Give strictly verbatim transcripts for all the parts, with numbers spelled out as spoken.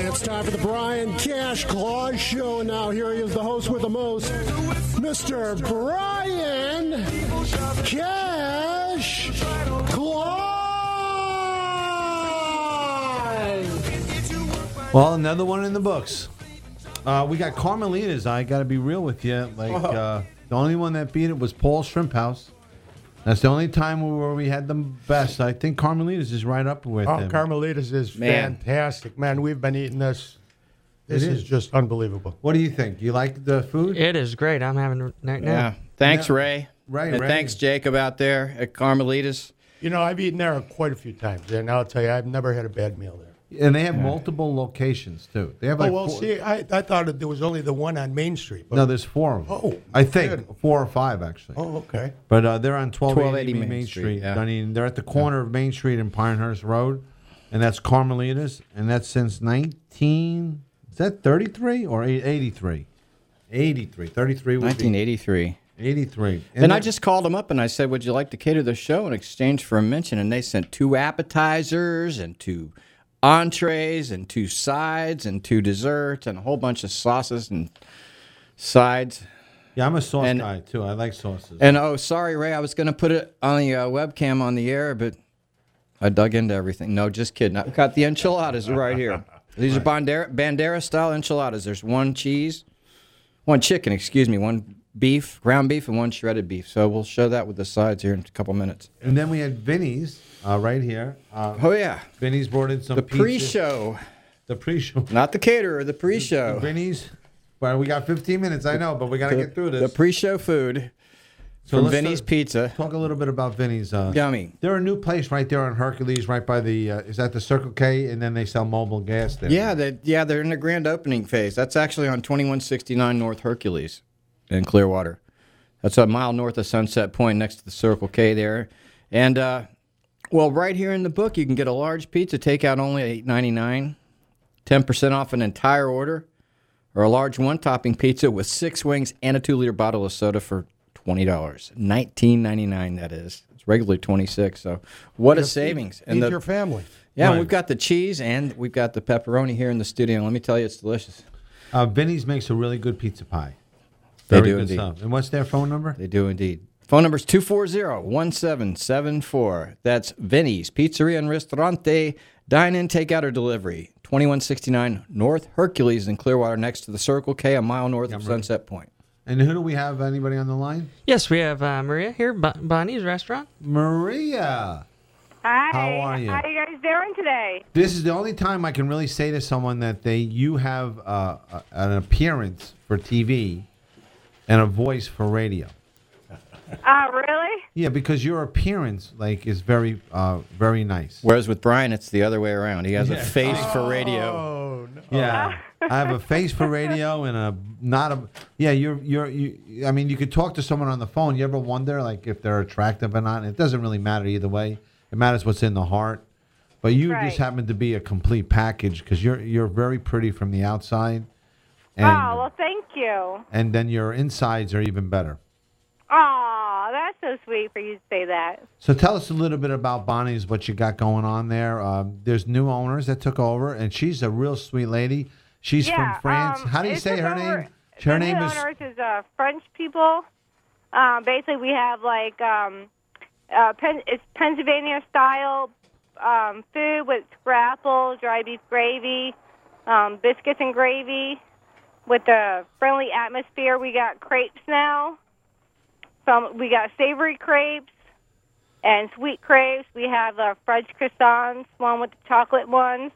It's time for the Brian Cash Claus Show. Now here he is, the host with the most, Mister Brian Cash Claus. Well, another one in the books. Uh, we got Carmelita's. I got to be real with you. Like uh, the only one that beat it was Paul's Shrimp House. That's the only time where we had them best. I think Carmelita's is right up with Oh, them. Carmelita's is Man. fantastic. Man, we've been eating this. This It is. is. just unbelievable. What do you think? You like the food? It is great. I'm having it right now. Yeah. Thanks, Yeah. Ray. Ray, And Ray. thanks, Jacob, out there at Carmelita's. You know, I've eaten there quite a few times, and I'll tell you, I've never had a bad meal there. And they have multiple locations, too. They have like oh, well, four, see, I, I thought that there was only the one on Main Street. But, no, there's four of them. Oh, I think good. four or five, actually. oh, okay. But uh, they're on twelve eighty twelve eighty Main, Main Street. Street, yeah. I mean, they're at the corner of Main Street and Pinehurst Road, and that's Carmelita's, and that's since nineteen. Is that thirty-three or eighty-three? eighty-three. thirty-three would nineteen be eighty-three. eighty-three. And, I they're- just called them up and I said, would you like to cater the show in exchange for a mention? And they sent two appetizers and two entrees and two sides and two desserts and a whole bunch of sauces and sides. Yeah, I'm a sauce and- guy too. I like sauces. And oh, sorry, Ray, I was going to put it on the uh, webcam on the air, but I dug into everything. No, just kidding. I've got the enchiladas right here. These are bandera, bandera style enchiladas. There's one cheese, one chicken, excuse me, one beef, ground beef, and one shredded beef. So we'll show that with the sides here in a couple minutes. And then we had Vinny's uh, right here. Uh, Oh, yeah. Vinny's brought in some The pizza. pre-show. The pre-show. Not the caterer, the pre-show. Vinny's. Well, we got fifteen minutes, I know, but we got to The, get through the this. pre-show food So from let's Vinny's start- Pizza. Talk a little bit about Vinny's. Uh, Yummy. They're a new place right there on Hercules, right by the, uh, is that the Circle K? And then they sell mobile gas there. Yeah, they, yeah, they're in the grand opening phase. That's actually on twenty-one sixty-nine North Hercules in Clearwater. That's a mile north of Sunset Point next to the Circle K there. And, uh, well, right here in the book, you can get a large pizza, takeout only eight ninety-nine, ten percent off an entire order, or a large one-topping pizza with six wings and a two-liter bottle of soda for twenty dollars. nineteen ninety-nine, that is. It's regularly twenty-six dollars, so what a Just savings. Feed, feed the, your family. yeah, and Right. we've got the cheese and we've got the pepperoni here in the studio. Let me tell you, it's delicious. Uh, Vinny's makes a really good pizza pie. They Very do good indeed. stuff. And what's their phone number? They do indeed. Phone number is two four zero, one seven seven four. That's Vinny's Pizzeria and Ristorante. Dine-in, takeout, or delivery. twenty-one sixty-nine North Hercules in Clearwater, next to the Circle K, a mile north of Sunset Point. And who do we have? Anybody on the line? Yes, we have uh, Maria here, Bo- Bonnie's Restaurant. Maria. Hi. How are you? How are you guys doing today? This is the only time I can really say to someone that they you have uh, a, an appearance for T V and a voice for radio. Uh, really? Yeah, because your appearance like is very uh, very nice. Whereas with Brian, it's the other way around. He has a face for radio. Oh, no. Yeah, I have a face for radio and a not a. Yeah, you're you're you. I mean, you could talk to someone on the phone. You ever wonder like if they're attractive or not? It doesn't really matter either way. It matters what's in the heart. But you Right. just happen to be a complete package because you're you're very pretty from the outside, and Oh, well, thank you. and then your insides are even better. Oh, that's so sweet for you to say that. So tell us a little bit about Bonnie's, what you got going on there. Um, there's new owners that took over, and she's a real sweet lady. She's yeah, from France. Um, How do you it's say just her over- name? Her the name new is. owners is uh, French people. Um, basically, we have like um, uh, Pen- it's Pennsylvania style um, food with scrapple, dry beef gravy, um, biscuits and gravy. With the friendly atmosphere, we got crepes now. Some we got savory crepes and sweet crepes. We have uh, French croissants, one with the chocolate ones.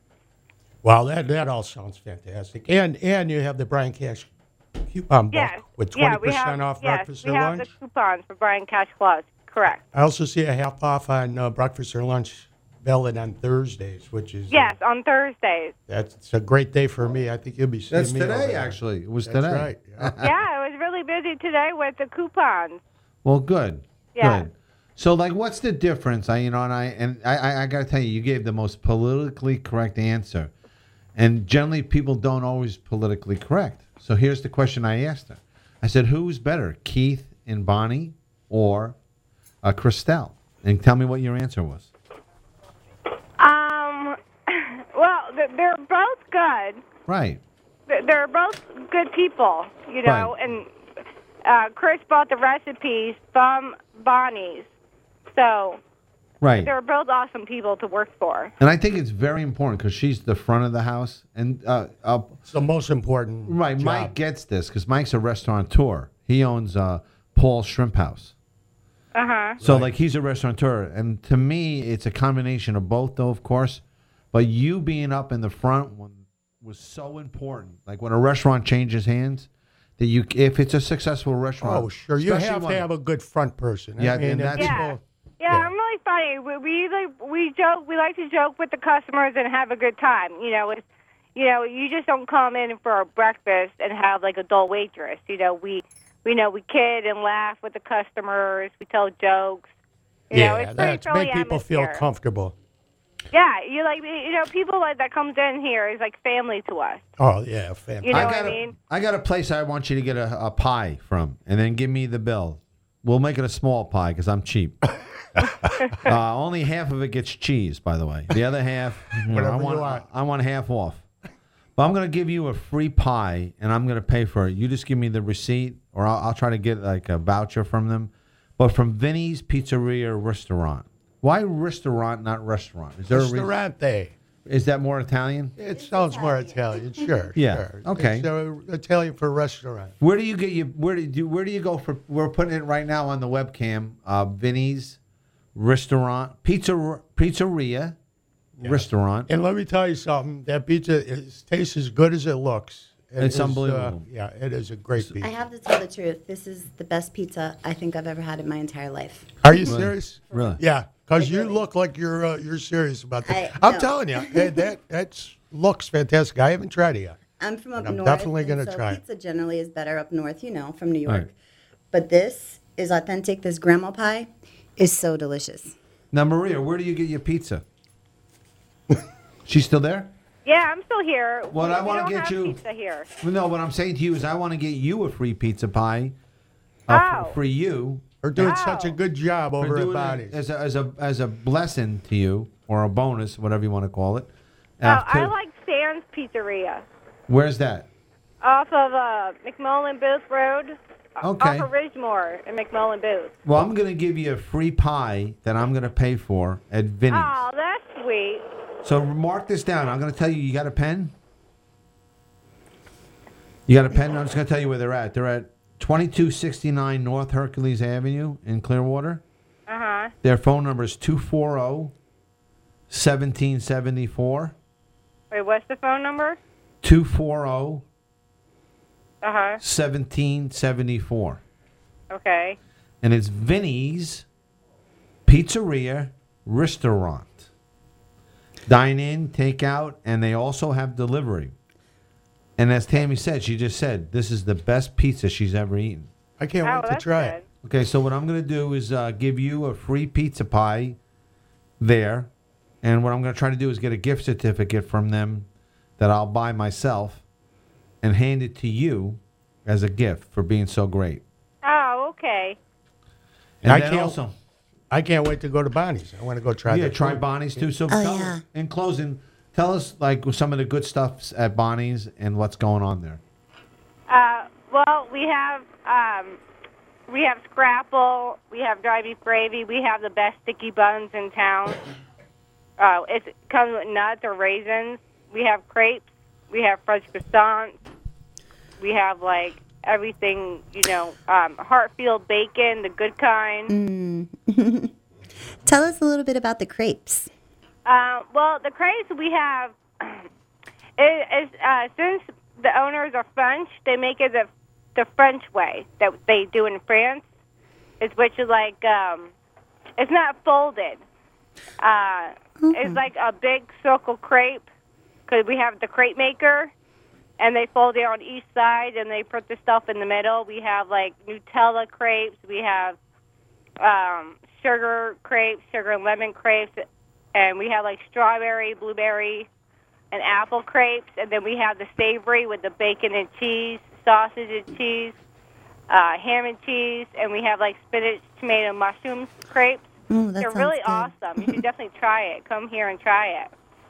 Wow, that, that all sounds fantastic. And and you have the Brian Cash coupon book Yes, with yeah, twenty we have, percent off yes, breakfast we or have lunch. the coupons for Brian Cash Claus. Correct. I also see a half off on uh, breakfast or lunch valid on Thursdays, which is uh, Yes, on Thursdays. that's it's a great day for me. I think you'll be seeing That's me over today, there. actually. It was That's today. right. Yeah. Yeah, it was really busy today with the coupons. Well, good. Yeah. Good. So, like, what's the difference? I, you know, and I and I, I, I got to tell you, you gave the most politically correct answer, and generally people don't always politically correct. So here's the question I asked her. I said, "Who's better, Keith and Bonnie, or uh, Christelle?" And tell me what your answer was. Um, well, th- they're both good. Right. They're they're both good people, you know. Right. And uh, Chris bought the recipes from Bonnie's, so Right. they're both awesome people to work for. And I think it's very important because she's the front of the house. And uh, uh, It's the most important. right, job. Mike gets this because Mike's a restaurateur. He owns uh, Paul's Shrimp House. Uh huh. So, like, he's a restaurateur. And to me, it's a combination of both, though, of course. But you being up in the front one was so important. Like, when a restaurant changes hands, that you, if it's a successful restaurant. Oh, sure. You especially have one- to have a good front person. Yeah, I mean, and if that's- Yeah. people- Yeah, Yeah. I'm really funny. We, we like we joke. We like to joke with the customers and have a good time. You know, it's you know you just don't come in for a breakfast and have like a dull waitress. You know, we we know we kid and laugh with the customers. We tell jokes. You know, yeah, it's pretty that's friendly make people feel atmosphere. comfortable. Yeah, you like you know people like that comes in here is like family to us. Oh yeah, fantastic. You know I what got I a- mean? I got a place I want you to get a, a pie from, and then give me the bill. We'll make it a small pie because I'm cheap. uh, only half of it gets cheese, by the way. The other half, you know, Whatever I you want. want. I want half off. But I'm going to give you a free pie, and I'm going to pay for it. You just give me the receipt, or I'll, I'll try to get like a voucher from them. But from Vinny's Pizzeria Restaurant. Why restaurant, not restaurant? Is there a reason? Ristorante. Is that more Italian? It sounds more Italian. Sure. Yeah, Sure. okay. It's, uh, Italian for restaurant. Where do you get you? Where do you? Where do you go for? We're putting it right now on the webcam. Uh, Vinny's Restaurant, Pizza Pizzeria Restaurant. And let me tell you something. That pizza is, tastes as good as it looks. It It's is, uh, unbelievable. yeah, it is a great pizza. I have to tell the truth. This is the best pizza I think I've ever had in my entire life. Are you serious? Really? Yeah, because you Really? look like you're uh, you're serious about that. I- I'm no. telling you, that that that's, looks fantastic. I haven't tried it yet. I'm from up I'm north. definitely and gonna so try it. Pizza generally is better up north, you know, from New York. Right. But this is authentic. This grandma pie is so delicious. Now, Maria, where do you get your pizza? She's still there? Yeah, I'm still here. What we, I we wanna don't get have you- pizza here. Well, no, what I'm saying to you is I want to get you a free pizza pie uh, Oh. for, for you. We're doing Wow. such a good job For over at doing it Bonnie's. as a, as a as a blessing to you, or a bonus, whatever you want to call it. Oh, Uh, I to- like Sam's Pizzeria Where's that? off of uh, McMullen Booth Road. uh, Okay. Off of Ridgemore and McMullen Booth. Well, I'm going to give you a free pie that I'm going to pay for at Vinny's. Oh, that's sweet. So mark this down. I'm going to tell you. You got a pen? You got a pen? I'm just going to tell you where they're at. They're at twenty-two sixty-nine North Hercules Avenue in Clearwater. Uh huh. Their phone number is two four zero, one seven seven four. Wait, what's the phone number? two four zero, one Uh huh. seven seven four. Okay. And it's Vinny's Pizzeria Restaurant. Dine in, take out, and they also have delivery. And as Tammy said, she just said, this is the best pizza she's ever eaten. I can't Oh, wait to that's try good. it. Okay, so what I'm going to do is uh, give you a free pizza pie there. And what I'm going to try to do is get a gift certificate from them that I'll buy myself and hand it to you as a gift for being so great. Oh, okay. And I then can't- also, I can't wait to go to Bonnie's. I want to go try yeah, that try food. Bonnie's too. So Oh, tell yeah. us, in closing, tell us like some of the good stuff at Bonnie's and what's going on there. Uh, well, we have um, we have scrapple, we have dry beef gravy, we have the best sticky buns in town. Uh, it comes with nuts or raisins. We have crepes. We have French croissants. We have like everything, you know, um, Hartfield bacon, the good kind. Tell us a little bit about the crepes. Uh, well, the crepes we have, it is, uh, since the owners are French, they make it the, the French way that they do in France, is which is like, um, it's not folded. Uh, It's like a big circle crepe, because we have the crepe maker, and they fold it on each side, and they put the stuff in the middle. We have like Nutella crepes. We have um, sugar crepes, sugar and lemon crepes, and we have like strawberry, blueberry, and apple crepes. And then we have the savory with the bacon and cheese, sausage and cheese, uh, ham and cheese, and we have like spinach, tomato, mushrooms crepes. Oh, that They're sounds really good. awesome. You should definitely try it. Come here and try it.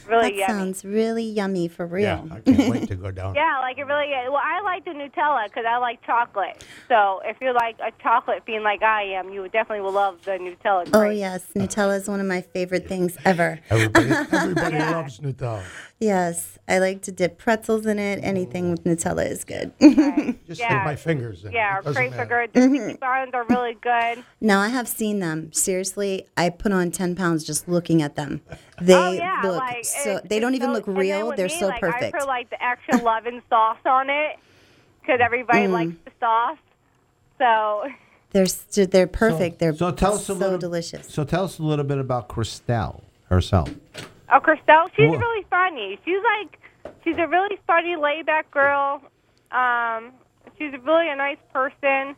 really That yummy. sounds really yummy for real. Yeah, I can't wait to go down. Yeah, like it really is. Well, I like the Nutella because I like chocolate. So if you're like a chocolate fiend like I am, you would definitely will love the Nutella. Oh Great. yes, Nutella is one of my favorite things ever. Everybody, everybody Yeah. loves Nutella. Yes, I like to dip pretzels in it. Anything with Nutella is good. Just Yeah. stick my fingers in. Yeah, it. our It doesn't crepes are matter. good. The sticky buns are really good. Now I have seen them. Seriously, I put on ten pounds just looking at them. They oh yeah, look like so. it's- They don't it's even so- look and then real. with They're me, so like, perfect. I put like the extra loving sauce on it because everybody Mm. likes the sauce. So They're st- they're perfect. they're so tell us a so little, delicious. So tell us a little bit about Christelle herself. Oh, Christelle, she's Wha- really funny. She's like, she's a really funny, laid-back girl. Um, she's really a nice person.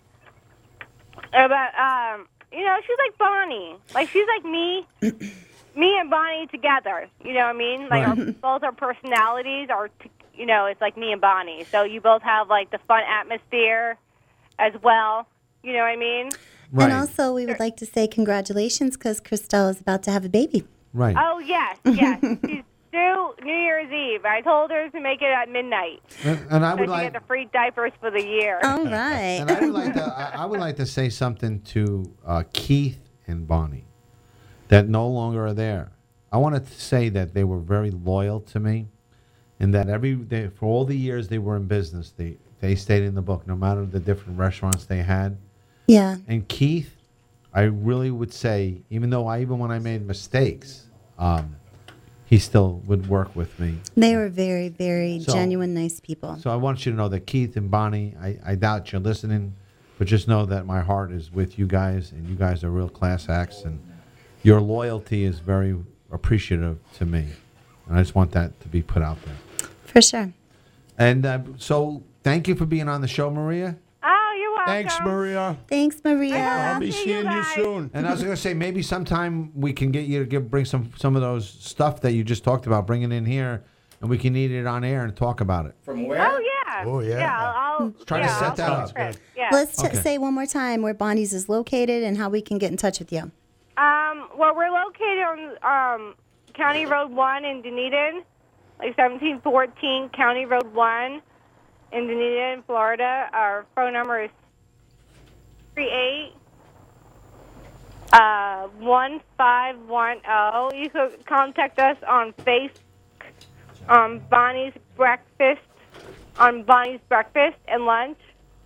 Uh, But um, you know, she's like Bonnie. Like she's like me, me and Bonnie together. You know what I mean? Like our, both our personalities are, t- you know, it's like me and Bonnie. So you both have like the fun atmosphere as well. You know what I mean? Right. And also, we would like to say congratulations because Christelle is about to have a baby. right. Oh yes, yes. She's due New Year's Eve. I told her to make it at midnight. And, and I So would she like. get the free diapers for the year. All right. And I would like to. I, I would like to say something to uh, Keith and Bonnie, that no longer are there. I wanted to say that they were very loyal to me, and that every they, for all the years they were in business, they they stayed in the book, no matter the different restaurants they had. Yeah. And Keith, I really would say, even though I even when I made mistakes, um, he still would work with me. They were very, very So- genuine, nice people. So I want you to know that Keith and Bonnie, I, I doubt you're listening, but just know that my heart is with you guys, and you guys are real class acts, and your loyalty is very appreciative to me. And I just want that to be put out there. For sure. And uh, so thank you for being on the show, Maria. Oh, you're welcome. Thanks, Maria. Thanks, Maria. I'll be See you seeing you guys. soon. And I was going to say, maybe sometime we can get you to give, bring some, some of those stuff that you just talked about, bring it in here, and we can eat it on air and talk about it. From where? Oh yeah. Oh, yeah. Yeah, I'll, I'll Try to yeah, set I'll that call up. Chris. Yeah. Let's t- Okay. say one more time where Bonnie's is located and how we can get in touch with you. Um, well, we're located on um, County Road One in Dunedin, like seventeen fourteen County Road One in Dunedin, Florida. Our phone number is three eight uh one five one zero. You could contact us on Facebook, on Bonnie's Breakfast, on Bonnie's Breakfast and Lunch.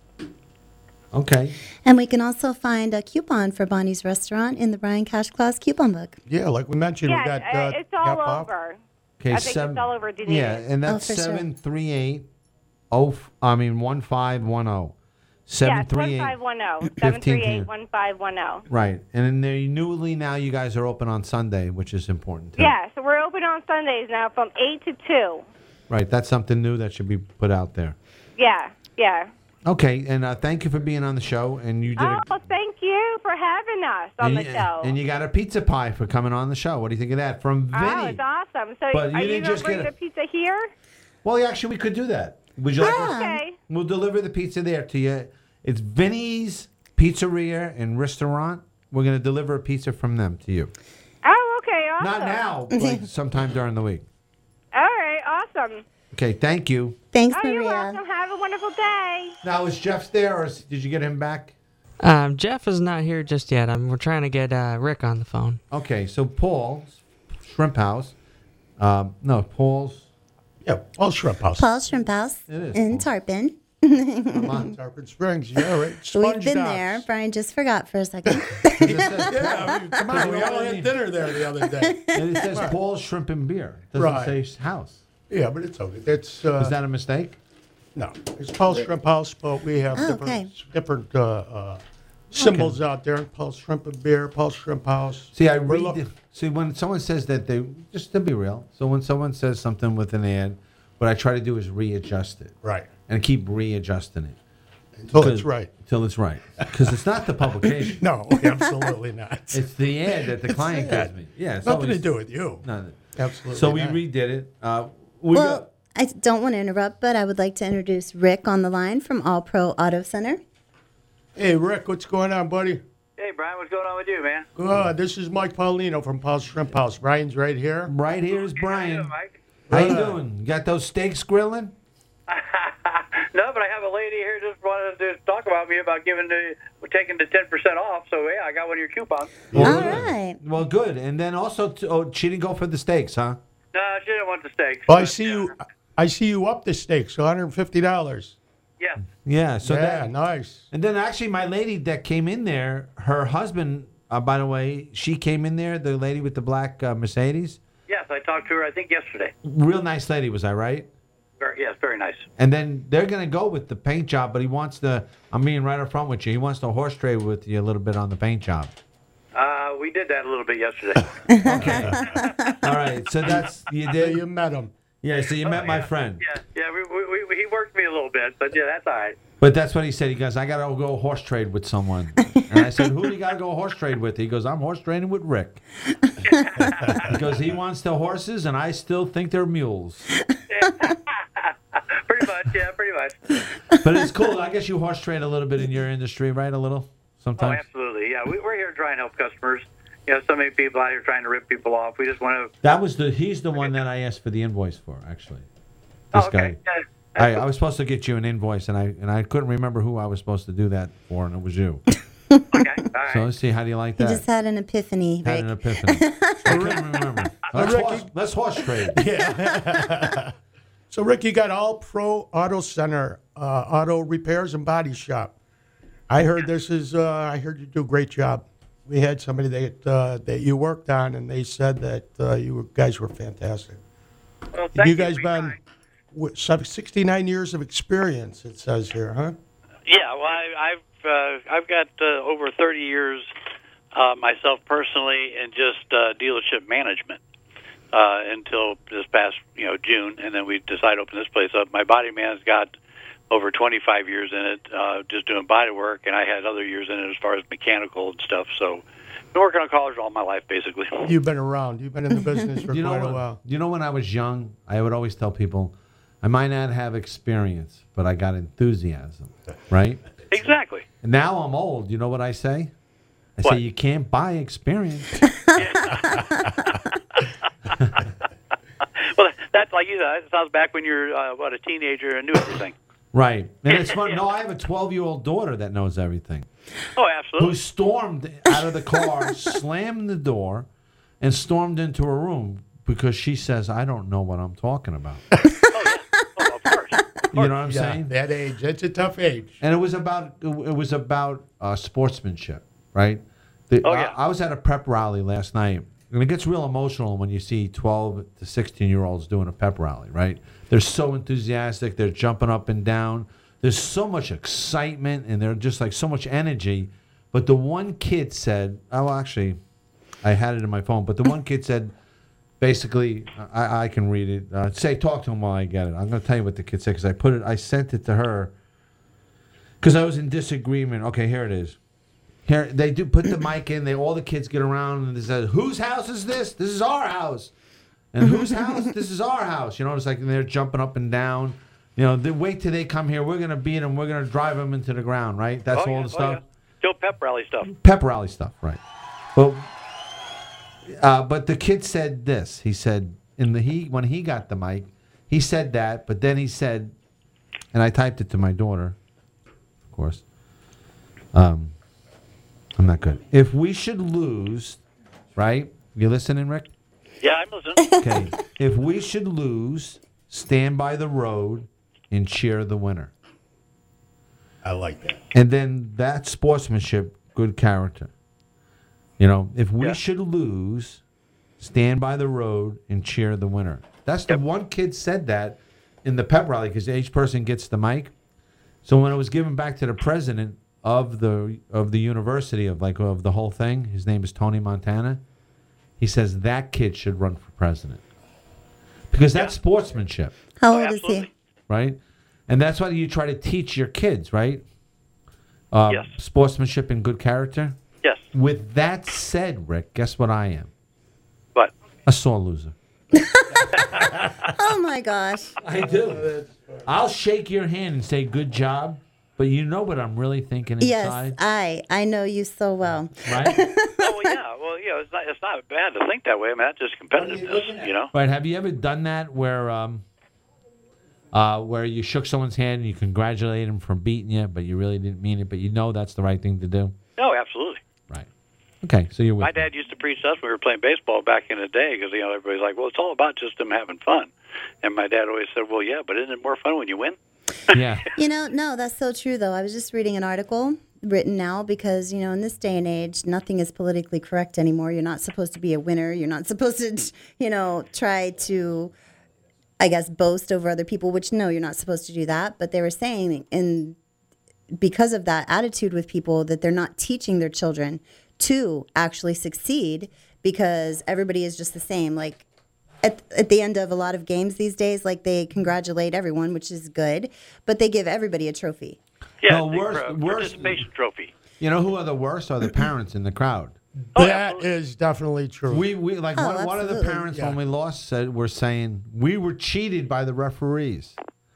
Okay. And we can also find a coupon for Bonnie's Restaurant in the Brian Cash Claus coupon book. Yeah, like we mentioned, Yeah, we got uh, uh, it's all half off. over. Okay. I think it's all over Dunedin. Yeah, and that's Oh, for sure. seven three eight oh. I mean one five one zero. Seven Yes, three one eight. five one zero. seven three eight, one five one zero. Right, and then they newly now you guys are open on Sunday, which is important too. Yeah, so we're open on Sundays now from eight to two. Right, that's something new that should be put out there. Yeah, yeah. Okay, and uh, thank you for being on the show, and you did. Oh, a, thank you for having us on and the you, show. And you got a pizza pie for coming on the show. What do you think of that from Vinny? Oh, it's awesome. So But you are you didn't going just to bring get the a- pizza here? Well, yeah, actually, we could do that. Would you like? us- Okay. We'll deliver the pizza there to you. It's Vinny's Pizzeria and Restaurant. We're going to deliver a pizza from them to you. Oh, okay, awesome. Not now, like sometime during the week. All right, awesome. Okay, thank you. Thanks, Oh, you're Maria. welcome. Have a wonderful day. Now, is Jeff there, or is, did you get him back? Um, Jeff is not here just yet. Um, we're trying to get uh, Rick on the phone. Okay, so Paul's Shrimp House. Um, no, Paul's. Yeah, all Shrimp House. Paul's Shrimp House It is in Paul's. Tarpon. Come on. Tarpon Springs, yeah, right. We've Sponge been Docks. there. Brian just forgot for a second. Yeah, I mean, come on, we all had dinner there the other day. And it says Paul's Shrimp and Beer. It doesn't Right. say house. Yeah, but it's okay. It's uh, Is that a mistake? no, it's Paul's Shrimp House, but we have Oh, different okay. different uh, uh, symbols out there. Paul's Shrimp and Beer, Paul's Shrimp House. See, I We're read. look- the- see, when someone says that they just to be real. So when someone says something with an ad, what I try to do is readjust it Right. and keep readjusting it Until it's right. Until it's right, because it's not the publication. No, absolutely not. It's the ad that the client the ad. gives me. Yeah, it's Nothing always, to do with you. None. Absolutely. So we not. redid it. Uh, we well, got, I don't want to interrupt, but I would like to introduce Rick on the line from All Pro Auto Center. Hey, Rick, what's going on, buddy? Hey, Brian, what's going on with you, man? Good. This is Mike Paulino from Paul's Shrimp House. Brian's right here. Right here is Brian. Yeah, Mike. How you Good. doing? You got those steaks grilling? No, but I have a lady here just wanted to talk about me about giving the we're taking the ten percent off. So yeah, I got one of your coupons. All good. right. Well, good. And then also, t- oh, she didn't go for the steaks, huh? No, she didn't want the steaks. Well, I but, see yeah. you. I see you up the stakes, one hundred fifty dollars. Yeah. Yeah. So yeah, that, nice. and then actually, my lady that came in there, her husband, uh, by the way, she came in there. The lady with the black uh, Mercedes, Yes, I talked to her. I think yesterday. real nice lady, was I right? Very, yes, very nice. And then they're gonna go with the paint job, but he wants to. I'm being right up front with you. He wants to horse trade with you a little bit on the paint job. Uh, we did that a little bit yesterday. All right. So that's you Yeah, did. you met him. Yeah. So you met my friend. yeah, yeah. We, we, we, he worked me a little bit, but yeah, that's all right. But that's what he said. He goes, I got to go horse trade with someone. And I said, who do you got to go horse trade with? He goes, I'm horse trading with Rick. Because he wants the horses, and I still think they're mules. Pretty much, yeah, pretty much. But it's cool. I guess you horse trade a little bit in your industry, right? A little Oh, sometimes. absolutely. Yeah, we, we're here to try and help customers. You know, so many people out here trying to rip people off. We just want to. That was the. He's the one that I asked for the invoice for, actually. This Oh, okay. guy. Yeah, I, I was supposed to get you an invoice, and I and I couldn't remember who I was supposed to do that for, and it was you. okay. All right. So let's see. How do you like He that? just had an epiphany, Had Rick. an epiphany. I couldn't remember. Let's horse, let's horse trade. So, Rick, you got All Pro Auto Center, uh, auto repairs and body shop. I heard this is. Uh, I heard you do a great job. We had somebody that uh, that you worked on, and they said that uh, you were, guys were fantastic. Well, thank you guys We been try. with some sixty-nine years of experience. It says here, huh? Yeah, well, I, I've uh, I've got uh, over thirty years uh, myself personally in just uh, dealership management uh, until this past you know June, and then we decided to open this place up. My body man's got over twenty-five years in it, uh, just doing body work, and I had other years in it as far as mechanical and stuff. So, been working on cars all my life, basically. You've been around. You've been in the business for You know, quite a when, while. you know, when I was young, I would always tell people, I might not have experience, but I got enthusiasm, right? Exactly. And now I'm old. You know what I say? I What? say you can't buy experience. Well, that's like you said. It sounds back when you're uh, what a teenager and knew everything. Right. And it's fun. No, I have a twelve-year-old daughter that knows everything. Oh, absolutely. Who stormed out of the car, slammed the door, and stormed into her room because she says, I don't know what I'm talking about. Oh, of course. You know what I'm Yeah, saying? that age. It's a tough age. And it was about it was about uh, sportsmanship, right? The, Oh, yeah. I, I was at a prep rally last night, and it gets real emotional when you see twelve to sixteen year olds doing a pep rally, right? They're so enthusiastic, they're jumping up and down. There's so much excitement, and they're just like so much energy. But the one kid said, "Oh, actually, I had it in my phone." But the one kid said, basically, I, I can read it. Uh, say, talk to him while I get it. I'm going to tell you what the kid said because I put it. I sent it to her because I was in disagreement. Okay, here it is. Here they do put the mic in. They all the kids get around and they say, "Whose house is this? This is our house." And whose house? This is our house. You know, it's like they're jumping up and down. You know, they wait till they come here. We're gonna beat them. We're gonna drive them into the ground. Right? That's Oh, all yeah, the oh, stuff. yeah. Still pep rally stuff. Pep rally stuff, right? Well, uh, but the kid said this. He said in the he when he got the mic, he said that, but then he said, and I typed it to my daughter, of course. Um, I'm not good. If we should lose, right? You listening, Rick? Yeah, I'm listening. Okay. If we should lose, stand by the road and cheer the winner. I like that. And then that sportsmanship, good character. You know, if we Yeah. should lose, stand by the road and cheer the winner. That's the one kid said that in the pep rally because each person gets the mic. So when it was given back to the president of the of the university of like of the whole thing, his name is Tony Montana. He says that kid should run for president because that's sportsmanship. How Oh, old is absolutely. he? Right? And that's why you try to teach your kids, right? Um, Yes. Sportsmanship and good character. Yes. With that said, Rick, guess what I am? But A sore loser. Oh my gosh. I do. I'll shake your hand and say good job, But you know what I'm really thinking Yes, inside, I I know you so well. right? Oh, well, yeah. Well, you know, it's not, it's not bad to think that way. I mean, that's just competitiveness, you know? Right. Have you ever done that where um, uh, where you shook someone's hand and you congratulate them for beating you, but you really didn't mean it, but you know that's the right thing to do? No, absolutely. Right. Okay, so you're with My me. dad used to preach to us when we were playing baseball back in the day because, you know, everybody's like, well, it's all about just them having fun. And my dad always said, well, yeah, but isn't it more fun when you win? Yeah. You know, no, that's so true, though. I was just reading an article written now because, you know, in this day and age, nothing is politically correct anymore. You're not supposed to be a winner. You're not supposed to, you know, try to, I guess, boast over other people, which, no, you're not supposed to do that. But they were saying, in because of that attitude with people, that they're not teaching their children to actually succeed because everybody is just the same. Like, At, at the end of a lot of games these days, like they congratulate everyone, which is good, but they give everybody a trophy. Yeah, No, the worse- uh, worse- participation trophy. You know who are the worst? Are the parents in the crowd. Oh, That absolutely. is definitely true. We we like Oh, one, one of the absolutely. parents Yeah. when we lost said we're saying we were cheated by the referees.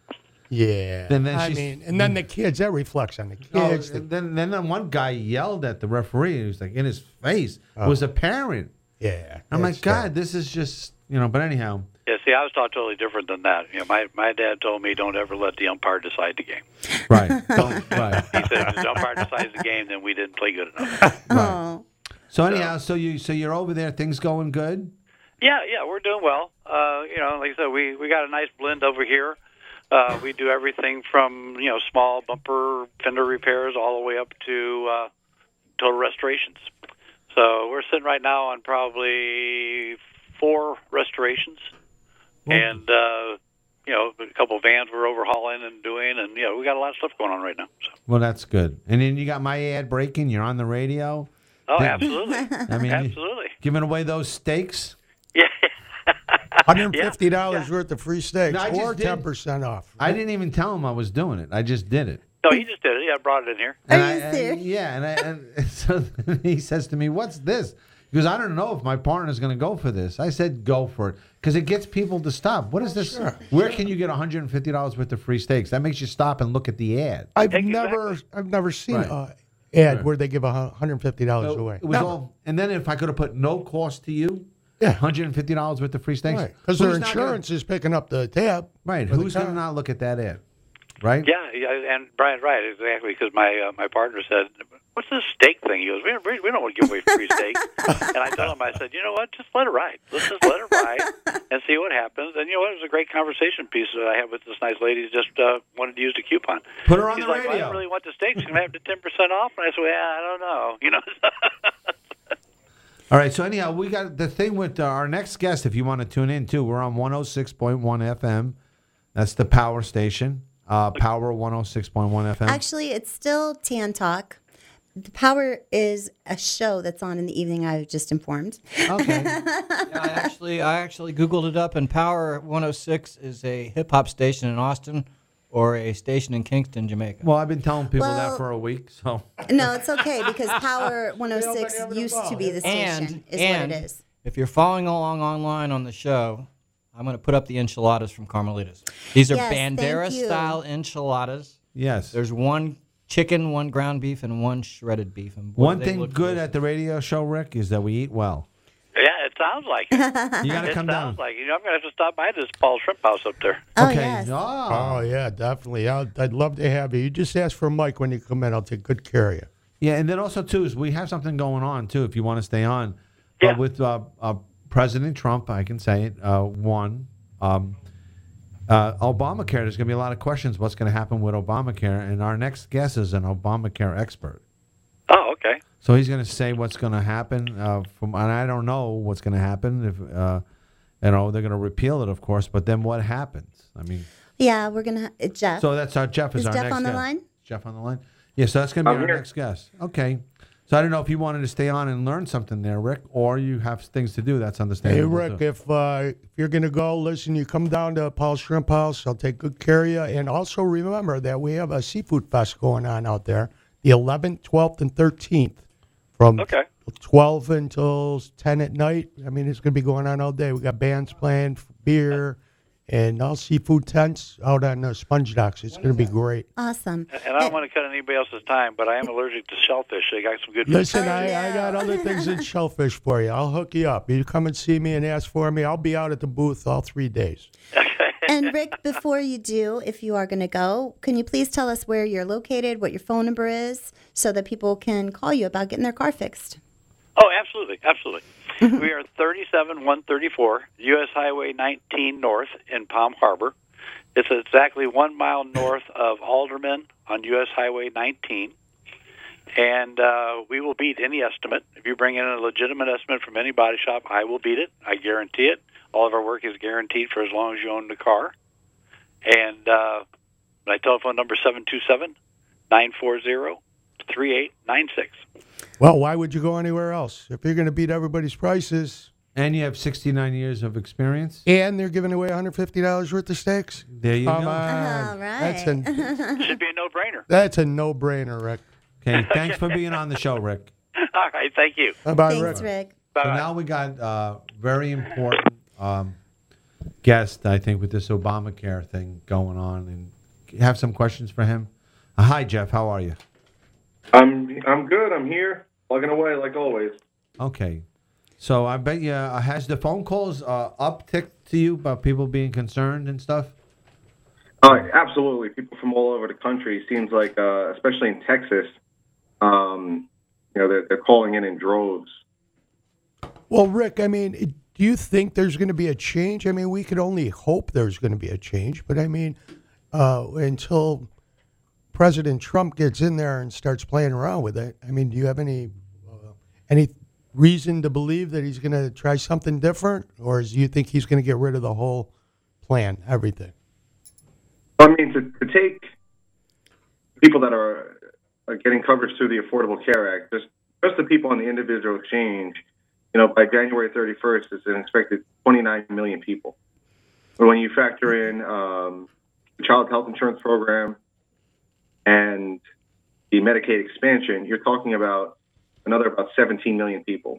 yeah. Then- then I she's- mean, and then the kids, that reflects on the Oh, kids. the- and then then the one guy yelled at the referee. He was like in his face. Oh. Was a parent. yeah. I'm like, it's, God, uh, this is just you know. But anyhow, Yeah, see, I was taught totally different than that. You know, my, my dad told me don't ever let the umpire decide the game. right, Don't- right. He said if the umpire decides the game, then we didn't play good enough. Oh, So anyhow, so you so you're over there. Things going good. Yeah, yeah, we're doing well. Uh, you know, like I said, we, we got a nice blend over here. Uh, we do everything from, you know, small bumper fender repairs all the way up to uh, total restorations. So we're sitting right now on probably four restorations. And, uh, you know, a couple of vans we're overhauling and doing. And, you know, we got a lot of stuff going on right now. So. Well, that's good. And then you got my ad breaking. You're on the radio. Oh, Then- absolutely. I mean, Absolutely. giving away those steaks. Yeah. one hundred fifty dollars worth of free steaks No, I just or did. ten percent off. I didn't even tell him I was doing it. I just did it. No, he just did it. Yeah, I brought it in here. And Are I, you and- serious? yeah, and, I, and so then he says to me, "What's this?" Because I don't know if my partner's going to go for this. I said, "Go for it," because it gets people to stop. What is this? sure. Where can you get one hundred fifty dollars worth of free steaks? That makes you stop and look at the ad. I've Exactly. never, I've never seen Right. a ad Right. where they give a one hundred fifty dollars So away. it was No. all, and then if I could have put no cost to you, Yeah. one hundred fifty dollars worth of free steaks, Right, because their who's not gonna- insurance is picking up the tab. right? for the Who's going to car. not look at that ad? Right? Yeah, yeah, and Brian's right, exactly, because my uh, my partner said, what's this steak thing? He goes, we, we, we don't want to give away free steak. And I told him, I said, you know what, just let it ride. Let's just let it ride and see what happens. And you know what, it was a great conversation piece that I had with this nice lady who just uh, wanted to use the coupon. Put her on She's the like, well, I radio. don't really want the steak. She's going to have the ten percent off. And I said, well, yeah, I don't know. You know. All right. So anyhow, we got the thing with uh, our next guest. If you want to tune in too, we're on one oh six point one F M. That's the Power station. Uh, Power one oh six point one F M. actually, it's still Tan Talk. The Power is a show that's on in the evening. I was just informed. Okay. Yeah, I actually, I actually Googled it up, and Power one oh six is a hip hop station in Austin or a station in Kingston, Jamaica. Well, I've been telling people that Well- for a week. So No, it's okay because Power one oh six used to be the station. and is and what it is. if you're following along online on the show, I'm going to put up the enchiladas from Carmelitas. These are Yes, thank you. bandera-style enchiladas. yes, There's one chicken, one ground beef, and one shredded beef. And boy, one they thing look good delicious. at the radio show, Rick, is that we eat well. Yeah, it sounds like it. You got to It come sounds down. like it. You know, I'm going to have to stop by this Paul Shrimp House up there. Oh, okay. yes. Oh, Oh. yeah, definitely. I'd, I'd love to have you. You just ask for Mike when you come in. I'll take good care of you. Yeah, and then also too is we have something going on too. If you want to stay on, Yeah. uh, with uh, uh, President Trump, I can say it. Uh, one, um, uh, Obamacare. There's going to be a lot of questions. What's going to happen with Obamacare? And our next guest is an Obamacare expert. Oh, okay. So he's going to say what's going to happen. Uh, from and I don't know what's going to happen. If uh, you know they're going to repeal it, of course. But then what happens? I mean, Yeah, we're gonna ha- uh, Jeff. so that's our Jeff is, Is our Jeff next on the guest. line? Jeff on the line. Yeah, so that's going to be I'm our here. next guest. Okay. So I don't know if you wanted to stay on and learn something there, Rick, or you have things to do. That's Hey, understandable. Rick, too. if, uh, if you're going to go, listen, you come down to Paul's Shrimp House. I'll take good care of you. And also remember that we have a seafood fest going on out there the eleventh, twelfth, and thirteenth from Okay. twelve until ten at night. I mean, it's going to be going on all day. We got bands playing, beer, and all seafood tents out on uh, Sponge Docks. It's going to be great. Awesome. And I don't want to cut anybody else's time, but I am allergic to shellfish. They got some good. Listen, Oh, I, yeah. I got other things than shellfish for you. I'll hook you up. You come and see me and ask for me. I'll be out at the booth all three days. And Rick, before you do, if you are going to go, can you please tell us where you're located, what your phone number is, so that people can call you about getting their car fixed? Oh, absolutely, absolutely. We are thirty-seven one thirty-four U S Highway nineteen North in Palm Harbor. It's exactly one mile north of Alderman on U S Highway nineteen. And uh, we will beat any estimate. If you bring in a legitimate estimate from any body shop, I will beat it. I guarantee it. All of our work is guaranteed for as long as you own the car. And uh, my telephone number is seven two seven, nine four zero, three eight nine six. Well, why would you go anywhere else? If you're going to beat everybody's prices, And you have sixty-nine years of experience. and they're giving away one hundred fifty dollars worth of steaks. There you Come go. on. All right. That's a, Should be a no-brainer. that's a no-brainer, Rick. Okay, thanks for being on the show, Rick. All right, thank you. Bye-bye, Rick. Thanks, Rick. So Bye-bye. now we got uh, very important um, guest, I think, with this Obamacare thing going on, and you have some questions for him. Uh, hi, Jeff. How are you? I'm I'm good. I'm here, plugging away like always. Okay. So I bet you uh, has the phone calls uh, upticked to you about people being concerned and stuff? Uh, absolutely. People from all over the country. Seems like, uh, especially in Texas, um, you know, they're, they're calling in in droves. Well, Rick, I mean, do you think there's going to be a change? I mean, we could only hope there's going to be a change, but I mean, uh, until President Trump gets in there and starts playing around with it, I mean, do you have any uh, any reason to believe that he's going to try something different, or do you think he's going to get rid of the whole plan, everything? I mean, to, to take people that are, are getting coverage through the Affordable Care Act, just just the people on the individual exchange, you know, by January thirty-first, it's an expected twenty-nine million people. But when you factor in um, the Child Health Insurance Program and the Medicaid expansion, you're talking about another about seventeen million people.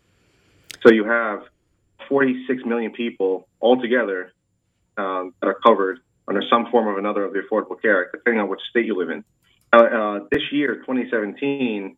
So you have forty-six million people altogether um, that are covered under some form or another of the Affordable Care Act, depending on which state you live in. Uh, uh, this year, twenty seventeen,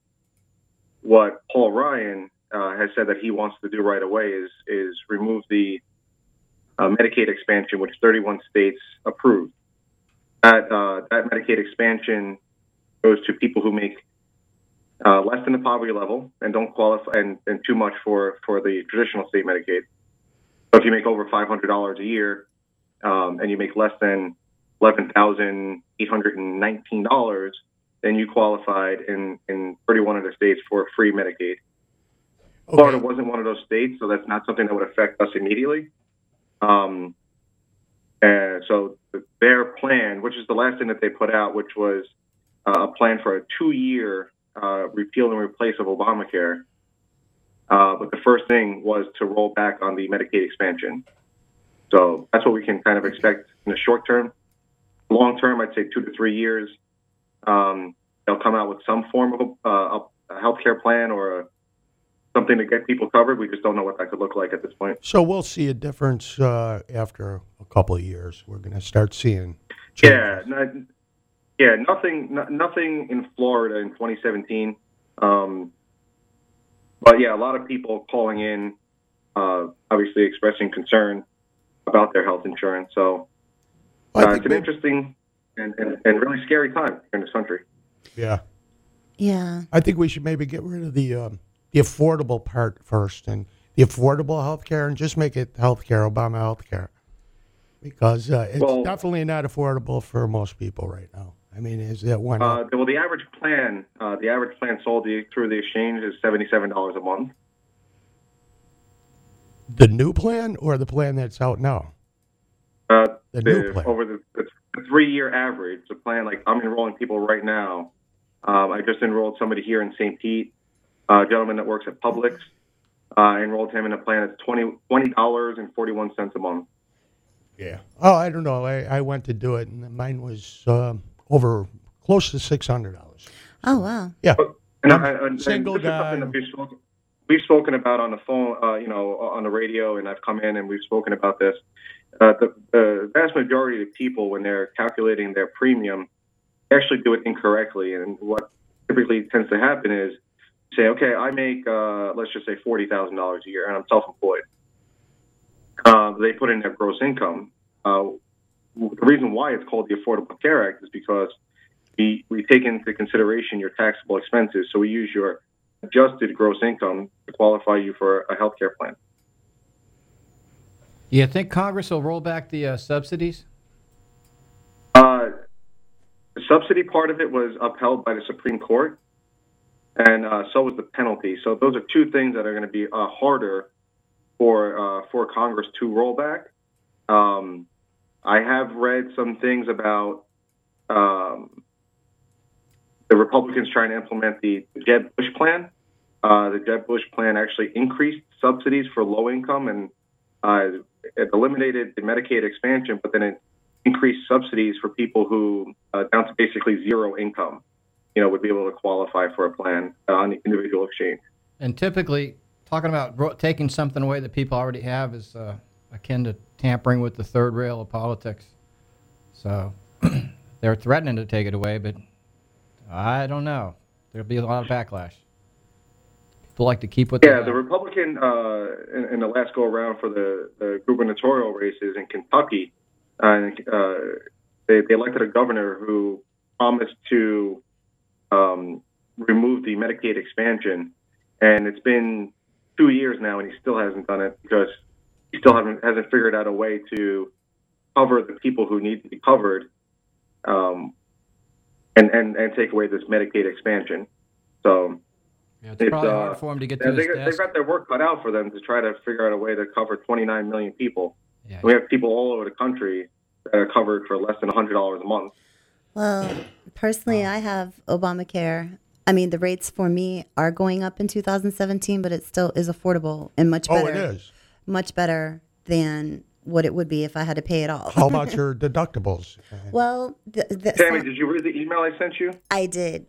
what Paul Ryan uh, has said that he wants to do right away is is remove the uh, Medicaid expansion, which thirty-one states approved. That uh, that Medicaid expansion goes to people who make uh, less than the poverty level and don't qualify, and, and too much for, for the traditional state Medicaid. So if you make over five hundred dollars a year, Um, and you make less than eleven thousand eight hundred nineteen dollars, then you qualified in, in thirty-one other states for free Medicaid. Okay. Florida wasn't one of those states, so that's not something that would affect us immediately. Um, and so their plan, which is the last thing that they put out, which was uh, a plan for a two-year uh, repeal and replace of Obamacare. Uh, but the first thing was to roll back on the Medicaid expansion. So that's what we can kind of expect in the short term. Long term, I'd say two to three years. Um, they'll come out with some form of a, uh, a healthcare plan or a, something to get people covered. We just don't know what that could look like at this point. So we'll see a difference uh, after a couple of years. We're going to start seeing changes. Yeah, no, yeah, nothing, no, nothing in Florida in twenty seventeen. Um, but yeah, a lot of people calling in, uh, obviously expressing concern about their health insurance. So uh, it's an interesting and, and, and really scary time in this country. Yeah. Yeah. I think we should maybe get rid of the um, the affordable part first, and the affordable health care, and just make it health care, Obama health care. Because uh, it's well, definitely not affordable for most people right now. I mean, is that one? Uh, well, the average plan, uh, the average plan sold the, through the exchange is seventy-seven dollars a month. The new plan or the plan that's out now? Uh, the, the new plan. Over the, the three-year average, the plan, like I'm enrolling people right now. Um, I just enrolled somebody here in Saint Pete, a gentleman that works at Publix. Uh, I enrolled him in a plan that's twenty dollars and forty-one cents a month. Yeah. Oh, I don't know. I, I went to do it, and mine was um, over close to six hundred dollars. Oh, wow. Yeah. And, I, and, Single and this guy. is something that we've spoken, we've spoken about on the phone, uh, you know, on the radio, and I've come in and we've spoken about this. uh, the, the vast majority of people, when they're calculating their premium, actually do it incorrectly. And what typically tends to happen is say, okay, I make, uh, let's just say forty thousand dollars a year, and I'm self-employed. Uh, they put in their gross income. Uh, the reason why it's called the Affordable Care Act is because we, we take into consideration your taxable expenses. So we use your adjusted gross income to qualify you for a health care plan. You think Congress will roll back the uh, subsidies? Uh, the subsidy part of it was upheld by the Supreme Court, and uh, so was the penalty. So those are two things that are going to be uh, harder for uh, for Congress to roll back. Um, I have read some things about um, the Republicans trying to implement the Jeb Bush plan. Uh, the Jeb Bush plan actually increased subsidies for low income and uh, it eliminated the Medicaid expansion, but then it increased subsidies for people who uh, down to basically zero income, you know, would be able to qualify for a plan uh, on the individual exchange. And typically, talking about ro- taking something away that people already have is uh, akin to tampering with the third rail of politics. So they're threatening to take it away, but I don't know. There'll be a lot of backlash. People like to keep what they Yeah, have. the Republican uh, in, in the last go around for the, the gubernatorial races in Kentucky, uh, uh, they, they elected a governor who promised to um, remove the Medicaid expansion, and it's been two years now, and he still hasn't done it because he still hasn't hasn't figured out a way to cover the people who need to be covered, um, and, and and take away this Medicaid expansion. So. Yeah, it's, it's probably uh, hard for him to get to they, his They've desk. got their work cut out for them to try to figure out a way to cover twenty-nine million people. Yeah. We have people all over the country that are covered for less than one hundred dollars a month. Well, personally, I have Obamacare. I mean, the rates for me are going up in two thousand seventeen, but it still is affordable and much better. Oh, it is. Much better than what it would be if I had to pay it all. How about your deductibles? Well, the, the, Tammy, did you read the email I sent you? I did.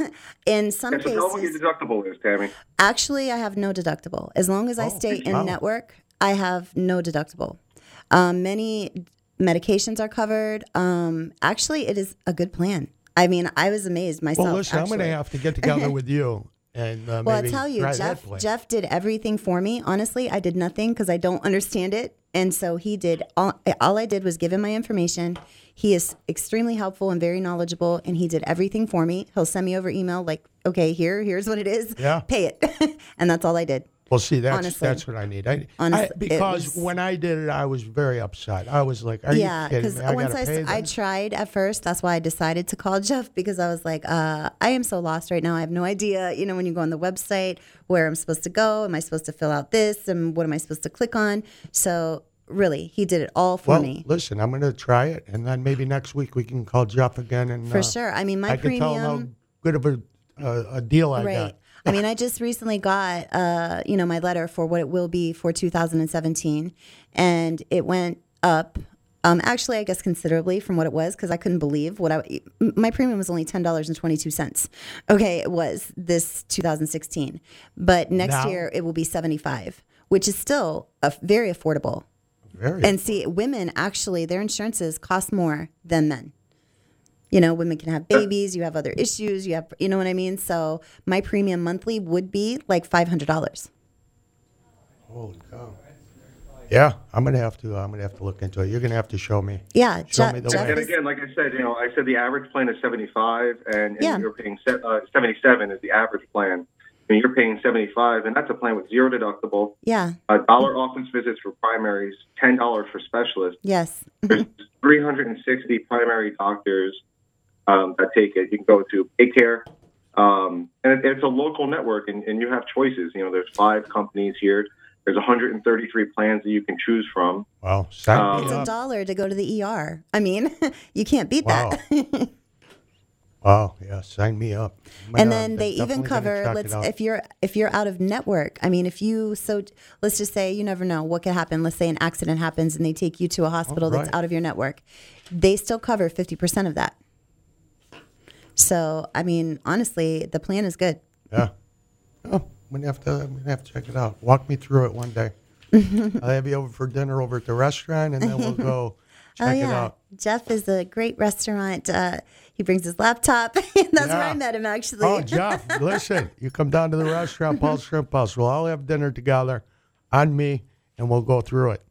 In some Okay, so cases, tell me what your deductible is, Tammy. actually, I have no deductible. As long as I Oh, stay in wow. network, I have no deductible. Um, many medications are covered. Um, actually, it is a good plan. I mean, I was amazed myself. Well, listen, I'm actually. going to have to get together with you. And uh, Well, I'll maybe tell you, try that Jeff. plan. Jeff did everything for me. Honestly, I did nothing because I don't understand it, and so he did. All, all I did was give him my information. He is extremely helpful and very knowledgeable, and he did everything for me. He'll send me over email like, "Okay, here, here's what it is. Yeah. Pay it," and that's all I did. Well, see, that's Honestly. that's what I need. I, Honestly, I, it because was- when I did it, I was very upset. I was like, "Are yeah, you kidding because me? I once gotta I, pay s- I them?" tried at first, that's why I decided to call Jeff because I was like, uh, I am so lost right now. I have no idea. You know, when you go on the website, where I'm supposed to go, am I supposed to fill out this, and what am I supposed to click on? So really, he did it all for well, me. listen, I'm going to try it, and then maybe next week we can call Jeff again and For uh, sure. I mean, my I can tell him how premium- good of a uh, a deal I Right. got. I mean, I just recently got, uh, you know, my letter for what it will be for two thousand seventeen, and it went up. Um, actually, I guess considerably from what it was because I couldn't believe what I. My premium was only ten dollars and twenty two cents. Okay, it was this two thousand sixteen, but next Now? year it will be seventy five, which is still a, very affordable. Very. And see, women actually their insurances cost more than men. You know, women can have babies, you have other issues, you have, you know what I mean? So my premium monthly would be like five hundred dollars. Holy cow! Yeah, I'm going to have to. I'm going to have to look into it. You're going to have to show me. Yeah, show Je- me the Jeff way. And again, like I said, you know, I said the average plan is seventy-five, and, and Yeah. you're paying se- uh, seventy-seven is the average plan. And you're paying seventy-five, and that's a plan with zero deductible. Yeah, A dollar office visits for primaries, ten dollars for specialists. yes. There's three hundred sixty primary doctors um, that take it. You can go to Paycare, um, and it, it's a local network, and, and you have choices. You know, there's five companies here. There's one hundred thirty-three plans that you can choose from. Wow, sign Um, me It's a up. dollar to go to the E R. I mean, you can't beat Wow. that. Wow, yeah, sign me up. I'm And gonna- then they even definitely gonna cover check it let's out. if you're if you're out of network. I mean, if you so let's just say you never know what could happen. Let's say an accident happens and they take you to a hospital that's right. out of your network. They still cover fifty percent of that. So, I mean, honestly, the plan is good. Yeah. Oh, I'm gonna have to. I'm gonna have to check it out. Walk me through it one day. I'll have you over for dinner over at the restaurant, and then we'll go check oh, it yeah. out. Jeff is a great restaurant. Uh, he brings his laptop. That's Yeah. where I met him, actually. Oh, Jeff, listen, you come down to the restaurant, Paul's Shrimp House. We'll all have dinner together on me, and we'll go through it.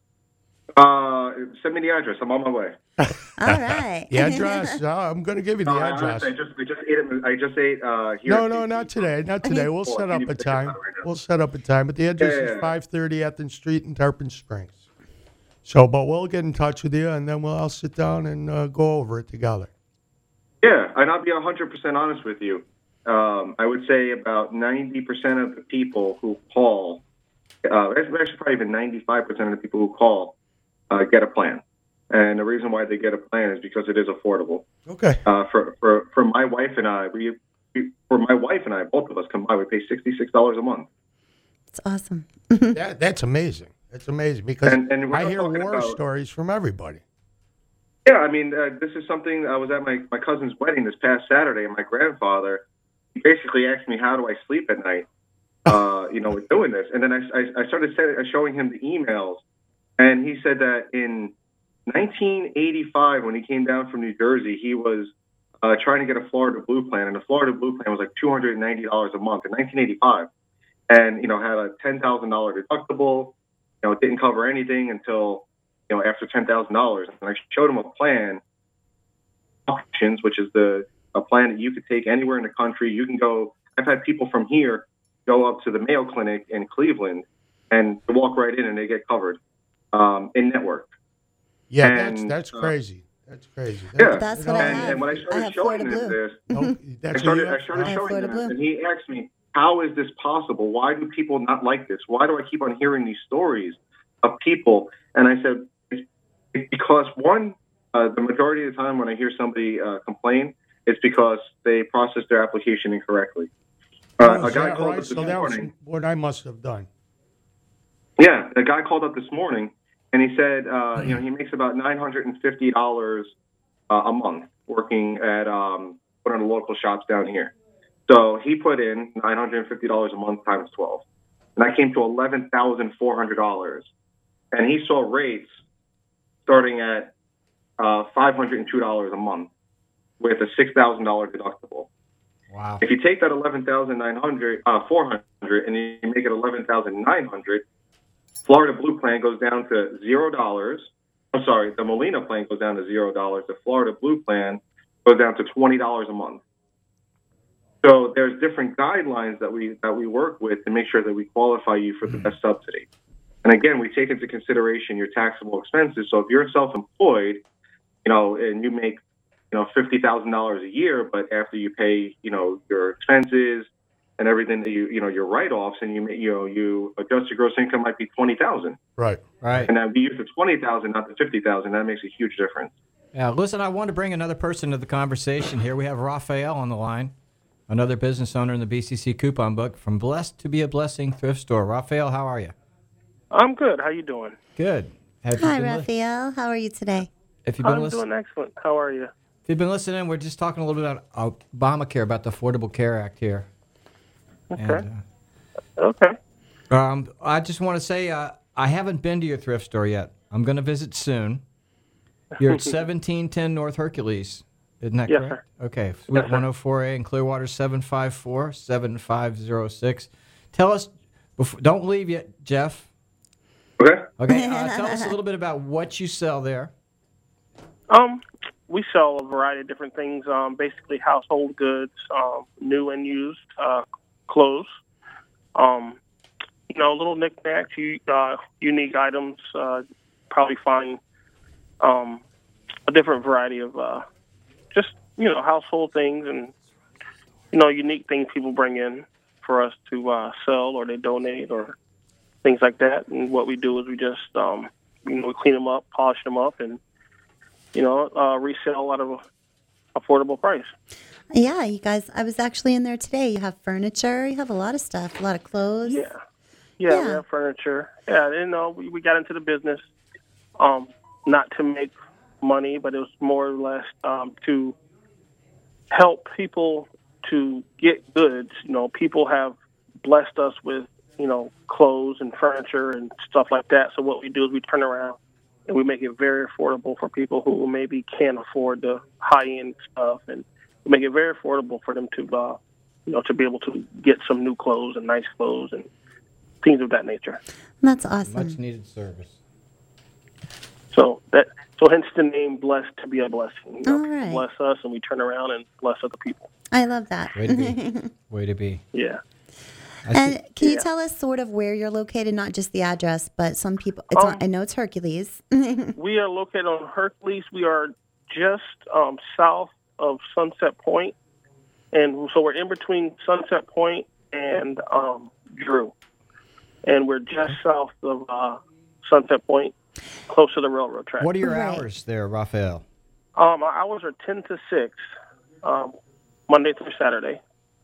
Uh, send me the address. I'm on my way. All right. The address, uh, I'm going to give you the No, I, address. I just, I just ate it. I just ate uh, here. No, no, not today. Not today. We'll set up a time. We'll set up a time. But the address Yeah, yeah, yeah. is five thirty Athens Street in Tarpon Springs. So, but we'll get in touch with you, and then we'll all sit down and uh, go over it together. Yeah, and I'll be one hundred percent honest with you. Um, I would say about ninety percent of the people who call, uh, actually probably even ninety-five percent of the people who call, uh, get a plan. And the reason why they get a plan is because it is affordable. Okay. Uh, for, for, for my wife and I, we, we, for my wife and I, both of us combined, we pay sixty-six dollars a month. It's awesome. that, that's amazing. That's amazing because And- and we're I not hear talking war about- stories from everybody. Yeah, I mean, uh, this is something. I was at my, my cousin's wedding this past Saturday, and my grandfather he basically asked me, how do I sleep at night, uh, you know, with doing this? And then I, I, I started say, showing him the emails, and he said that in nineteen eighty-five, when he came down from New Jersey, he was uh, trying to get a Florida Blue plan, and the Florida Blue plan was like two hundred ninety dollars a month in nineteen eighty-five, and, you know, had a ten thousand dollars deductible. You know, it didn't cover anything until, you know, after ten thousand dollars. And I showed him a plan, options, which is the a plan that you could take anywhere in the country. You can go, I've had people from here go up to the Mayo Clinic in Cleveland and walk right in and they get covered um, in network. Yeah, And, that's that's uh, crazy. That's crazy. Yeah. That's what I and, have. and when I I started have showing Florida him Blue. this, No, I that's started, what you I started I have showing Florida him Blue. this, and he asked me, how is this possible? Why do people not like this? Why do I keep on hearing these stories of people? And I said, it's because one, uh, the majority of the time when I hear somebody uh, complain, it's because they processed their application incorrectly. Uh, Oh, a is guy that called right? up this So that was morning. what I must have done. Yeah, the guy called up this morning, and he said, uh, you know, he makes about nine hundred fifty dollars uh, a month working at um, one of the local shops down here. So he put in nine hundred fifty dollars a month times twelve, and that came to eleven thousand four hundred dollars. And he saw rates starting at uh, five hundred two dollars a month with a six thousand dollars deductible. Wow. If you take that eleven thousand nine hundred, uh, four hundred, and you make it eleven thousand nine hundred, Florida Blue plan goes down to zero dollars. I'm sorry, the Molina plan goes down to zero dollars. The Florida Blue plan goes down to twenty dollars a month. So there's different guidelines that we that we work with to make sure that we qualify you for the best subsidy. And again, we take into consideration your taxable expenses. So if you're self-employed, you know, and you make, you know, fifty thousand dollars a year, but after you pay, you know, your expenses and everything that you, you know, your write-offs, and you, you know, you adjust your gross income might be twenty thousand. Right. Right. And now we use the twenty thousand, not the fifty thousand. That makes a huge difference. Yeah, listen, I want to bring another person to the conversation here. We have Raphael on the line, another business owner in the B C C coupon book from Blessed to be a Blessing thrift store. Raphael, how are you? I'm good. How you doing? Good. Have you Hi, been li- Raphael. How are you today? If you've been I'm lis- doing excellent. How are you? If you've been listening, we're just talking a little bit about Obamacare, about the Affordable Care Act here. Okay. And, Okay. uh, um, I just want to say uh, I haven't been to your thrift store yet. I'm going to visit soon. You're at seventeen ten North Hercules. Isn't that Yes, correct? sir. Okay. Yes, Suite sir. one oh four A in Clearwater, seven five four, seven five zero six. Tell us, before, don't leave yet, Jeff. Okay. Okay. Uh, tell us a little bit about what you sell there. Um, we sell a variety of different things. Um, basically household goods, um, new and used, uh, clothes. Um, you know, little knickknacks, you, uh, unique items. Uh, probably find um, a different variety of uh, just you know household things and you know unique things people bring in for us to uh, sell or they donate or things like that. And what we do is we just um, you know we clean them up, polish them up, and you know uh, resell at a affordable price. Yeah, you guys, I was actually in there today. You have furniture, you have a lot of stuff, a lot of clothes. Yeah. Yeah, Yeah. we have furniture. Yeah, you know, we, we got into the business um, not to make money, but it was more or less um, to help people to get goods. You know, people have blessed us with you know, clothes and furniture and stuff like that. So what we do is we turn around and we make it very affordable for people who maybe can't afford the high-end stuff, and we make it very affordable for them to, uh, you know, to be able to get some new clothes and nice clothes and things of that nature. That's awesome. Much needed service. So that, so hence the name "Blessed to be a Blessing." You know, All right. Bless us, and we turn around and bless other people. I love that. Way to be. Way to be. Yeah. And can you Yeah. tell us sort of where you're located, not just the address, but some people, it's Um, on, I know it's Hercules. We are located on Hercules. We are just um, south of Sunset Point, and so we're in between Sunset Point and um, Drew, and we're just south of uh, Sunset Point, close to the railroad track. What are your hours there, Raphael? Um, our hours are ten to six, um, Monday through Saturday.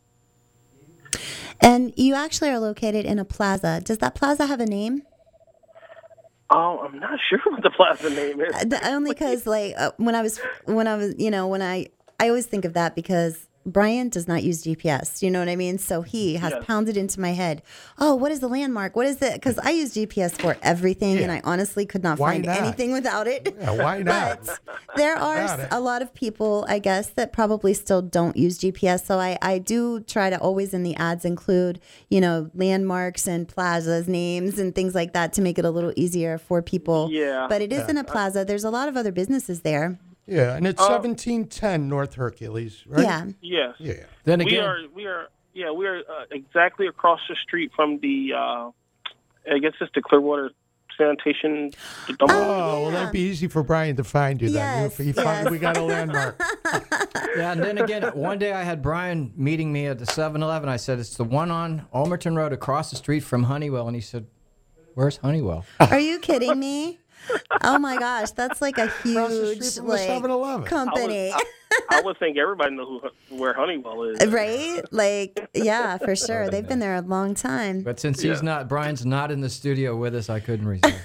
And you actually are located in a plaza. Does that plaza have a name? Oh, I'm not sure what the plaza name is. Uh, the- Only because, like, uh, when I was, when I was, you know, when I, I always think of that because Brian does not use G P S. You know what I mean? So he has Yes. pounded into my head, oh, what is the landmark? What is it? Because I use G P S for everything, and I honestly could not Why find not? anything without it. Yeah, why not? But there are Got s- it. a lot of people, I guess, that probably still don't use G P S. So I, I do try to always in the ads include, you know, landmarks and plazas, names, and things like that to make it a little easier for people. Yeah. But it is Yeah. in a plaza. There's a lot of other businesses there. Yeah, and it's Um, seventeen ten North Hercules, right? Yeah. Yes. Yeah. Then we again- are we are yeah we are uh, exactly across the street from the uh, I guess it's the Clearwater Sanitation. The dump- Oh, well, that'd be easy for Brian to find you then. Yes, If he found, yes. we got a landmark. Yeah, and then again, one day I had Brian meeting me at the seven eleven. I said, it's the one on Almerton Road across the street from Honeywell. And he said, where's Honeywell? Are you kidding me? Oh my gosh, that's like a Across the street huge from the like seven eleven. company. I, I would think everybody knows who, where Honeywell is. Right? Like, yeah, for sure. They've been there a long time. But since he's not, Brian's not in the studio with us, I couldn't resist.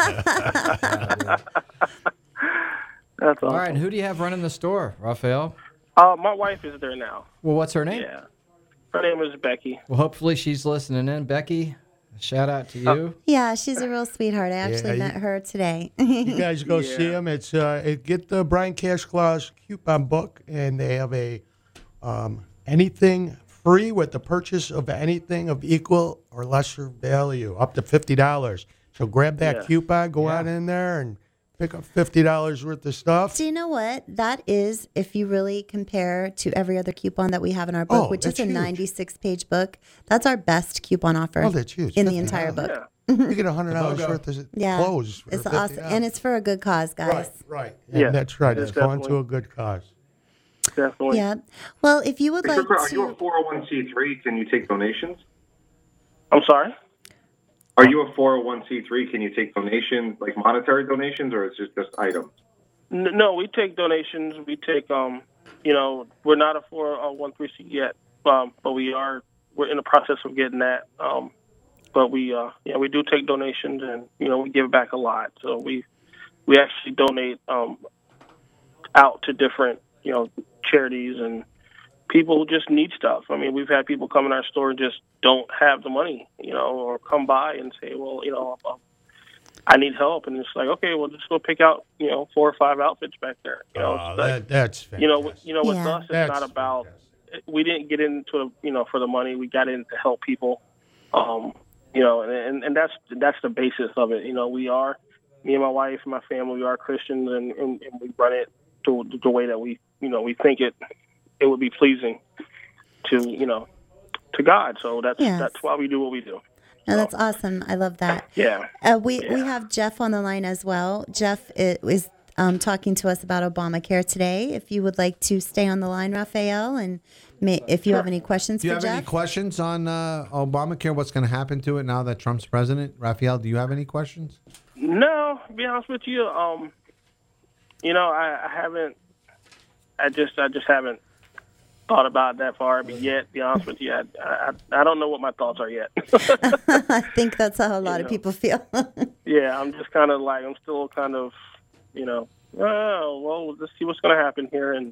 That's All awesome. right, and who do you have running the store, Raphael? Uh, my wife is there now. Well, what's her name? Yeah. Her name is Becky. Well, hopefully she's listening in. Becky, a shout out to you. Yeah, she's a real sweetheart. I actually you- met her today. You guys go see him. It's uh, it, get the Brian Cash Claus coupon book, and they have a um, anything free with the purchase of anything of equal or lesser value, up to fifty dollars. So grab that Yeah. coupon, go on in there, and pick up fifty dollars worth of stuff. Do you know what? That is, if you really compare to every other coupon that we have in our book, Oh, which is that's a huge. ninety-six page book, that's our best coupon offer Oh, that's huge. in the fifty entire dollars. book. You get one hundred dollars Logo. worth of Yeah, clothes. for it's fifty awesome, dollars. and it's for a good cause, guys. Right, right. And Yeah, that's right. it It's is going to definitely. a good cause. Definitely. Yeah. Well, if you would Hey, like Cooper, are you a to, four oh one c three? Can you take donations? I'm sorry? Are you a four oh one c three? Can you take donations, like monetary donations, or is it just items? N- No, we take donations. We take, um, you know, we're not a four oh one c three yet, um, but we are. We're in the process of getting that. Um, but we, uh, yeah, we do take donations, and you know, we give back a lot. So we, we actually donate um, out to different, you know, charities and people who just need stuff. I mean, we've had people come in our store and just don't have the money, you know, or come by and say, well, you know, um, I need help, and it's like, okay, well, just go pick out, you know, four or five outfits back there. You know, Oh, it's like, that, that's fantastic. you know, with- you know, with Yeah. us, it's That's not about. We didn't get into, you know, for the money. We got in to help people. Um, you know, and, and and that's that's the basis of it. You know, we are, me and my wife and my family, we are Christians, and, and, and we run it the, the way that we, you know, we think it it would be pleasing to, you know, to God. So that's Yes. that's why we do what we do. no, that's awesome. I love that. Yeah. Uh, we we have Jeff on the line as well. Jeff i- is um, talking to us about Obamacare today. If you would like to stay on the line, Raphael, and may, if you have any questions Do you for have Jeff. any questions on uh, Obamacare? What's going to happen to it now that Trump's president? Raphael, do you have any questions? No, to be honest with you, um, you know, I, I haven't. I just, I just haven't thought about it that far yet. To be honest with you, I, I, I don't know what my thoughts are yet. I think that's how a lot of know. people feel. Yeah, I'm just kind of like, I'm still kind of, you know, oh well, let's see what's going to happen here, and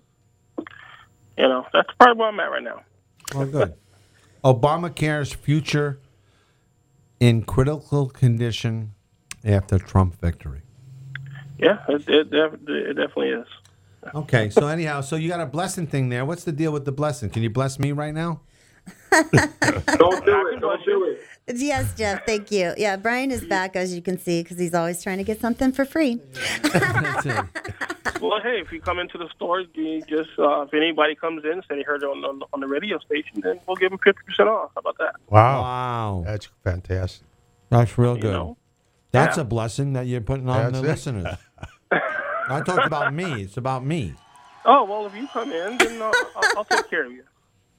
you know, that's probably where I'm at right now. Well, good. Obamacare's future in critical condition after Trump victory. Yeah, it, it, def- it definitely is. Okay, so anyhow, so you got a blessing thing there. What's the deal with the blessing? Can you bless me right now? Don't do it. Don't do it. Yes, Jeff, thank you. Yeah, Brian is back, as you can see, because he's always trying to get something for free. That's it. Well, hey, if you come into the store, you just uh, if anybody comes in and say they heard it on, on, on the radio station, then we'll give them fifty percent off. How about that? Wow. Wow. That's fantastic. That's real You good. know? That's Yeah. a blessing that you're putting on That's the it. listeners. I talked about me. It's about me. Oh, well, if you come in, then uh, I'll, I'll take care of you.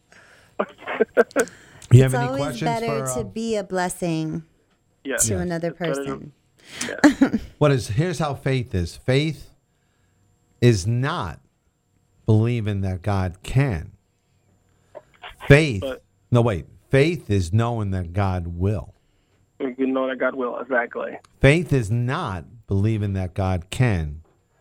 You have It's any always questions better for, to uh, be a blessing Yeah. to Yes. another It's better person. to- What is here's how faith is. Faith is not believing that God can. Faith But- no wait. Faith is knowing that God will. We can know that God will, exactly. Faith is not believing that God can.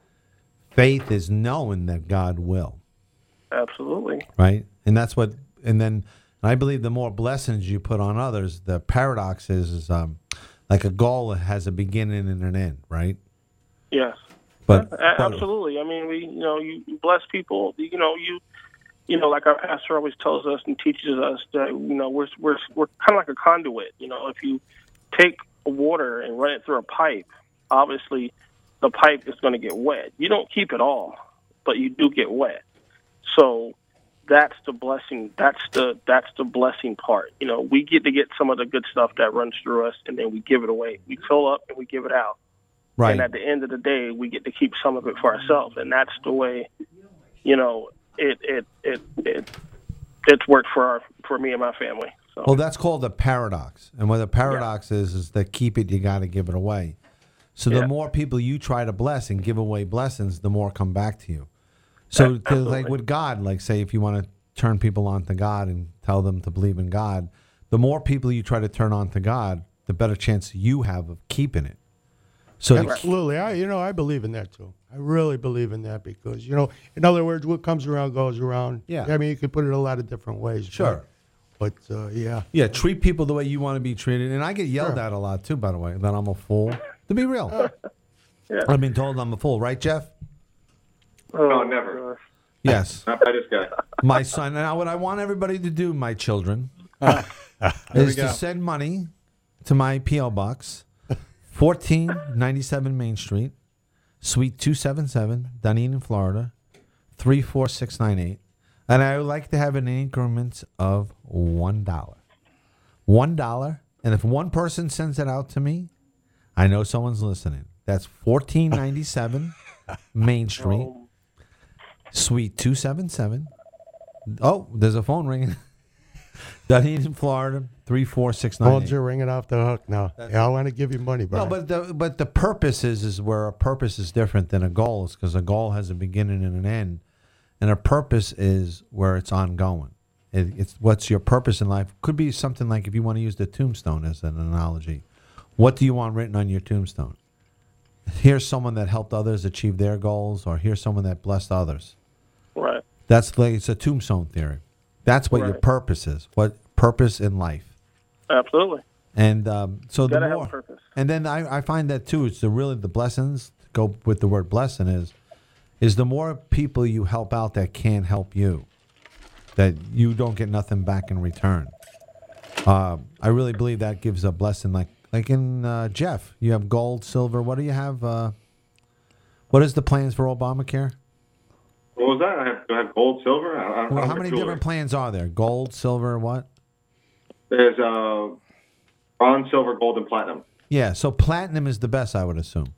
Faith is knowing that God will. Absolutely. Right? And that's what and then I believe the more blessings you put on others, the paradox is, is um, like a goal has a beginning and an end, right? Yes. But, A- but absolutely. I mean, we, you know, you bless people. You know, you, you know, like our pastor always tells us and teaches us that you know we're we're we're kind of like a conduit. You know, if you take water and run it through a pipe, obviously the pipe is going to get wet. You don't keep it all, but you do get wet. So that's the blessing. That's the that's the blessing part. You know, we get to get some of the good stuff that runs through us, and then we give it away. We fill up and we give it out. right. And at the end of the day, we get to keep some of it for ourselves, and that's the way, you know, it it it, it it's worked for our for me and my family. So Well, that's called a paradox. And what a paradox is, is that keep it, you got to give it away. So the Yeah. more people you try to bless and give away blessings, the more come back to you. So, 'cause like with God, like say if you want to turn people on to God and tell them to believe in God, the more people you try to turn on to God, the better chance you have of keeping it. So the- Absolutely. I, you know, I believe in that too. I really believe in that because, you know, in other words, what comes around goes around. Yeah. I mean, you could put it a lot of different ways. Sure. But, but uh, yeah. yeah, treat people the way you want to be treated. And I get yelled Sure. at a lot too, by the way, that I'm a fool. To be real. Yeah. I've been told I'm a fool, right, Jeff? Oh, No, never. gosh. Yes. Not by this guy. My son. Now, what I want everybody to do, my children, we is go. to send money to my P O Box, fourteen ninety-seven Main Street, Suite two seventy-seven, Dunedin, Florida, three four six nine eight. And I would like to have it in increments of one dollar. One dollar. And if one person sends it out to me, I know someone's listening. That's fourteen ninety-seven Main Street, Suite two seventy-seven. Oh, there's a phone ringing. Dunedin, Florida, three four six nine Phones eight. are ringing off the hook now. Yeah, I want to give you money, No, Brian. but the but the purpose is is where a purpose is different than a goal is because a goal has a beginning and an end, and a purpose is where it's ongoing. It, it's what's your purpose in life. Could be something like if you want to use the tombstone as an analogy. What do you want written on your tombstone? Here's someone that helped others achieve their goals, or here's someone that blessed others. Right. That's like it's a tombstone theory. That's what your Right. purpose is. What purpose in life. Absolutely. And um, so the Gotta have more, a purpose. and then I, I find that too. It's the really the blessings. To go with the word blessing is, is the more people you help out that can help you, that you don't get nothing back in return. Uh, I really believe that gives a blessing. Like like in uh, Jeff, you have gold, silver. What do you have? Uh, what is the plans for Obamacare? What was that? I have, do I have gold, silver? I, I, I Well, don't how get many jewelry. different plans are there? Gold, silver, what? There's uh, bronze, silver, gold, and platinum. Yeah, so platinum is the best, I would assume.